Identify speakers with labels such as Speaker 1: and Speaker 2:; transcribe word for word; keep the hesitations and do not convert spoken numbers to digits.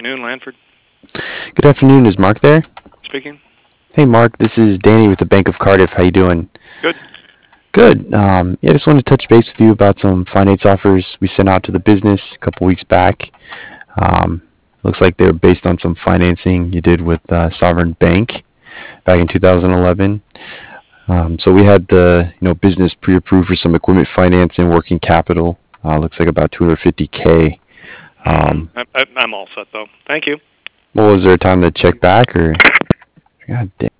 Speaker 1: afternoon, Lanford.
Speaker 2: Good afternoon. Is Mark there?
Speaker 1: Speaking.
Speaker 2: Hey, Mark. This is Danny with the Bank of Cardiff. How you doing?
Speaker 1: Good.
Speaker 2: Good. Um, yeah, I just wanted to touch base with you about some finance offers we sent out to the business a couple weeks back. Um, looks like they were based on some financing you did with uh, Sovereign Bank back in two thousand eleven. Um, so we had the you know business pre-approved for some equipment financing, working capital. Uh, looks like about two hundred fifty k.
Speaker 1: Mm-hmm.
Speaker 2: Um,
Speaker 1: I, I, I'm all set, though. Thank you.
Speaker 2: well, was there a time to check back or? God damn.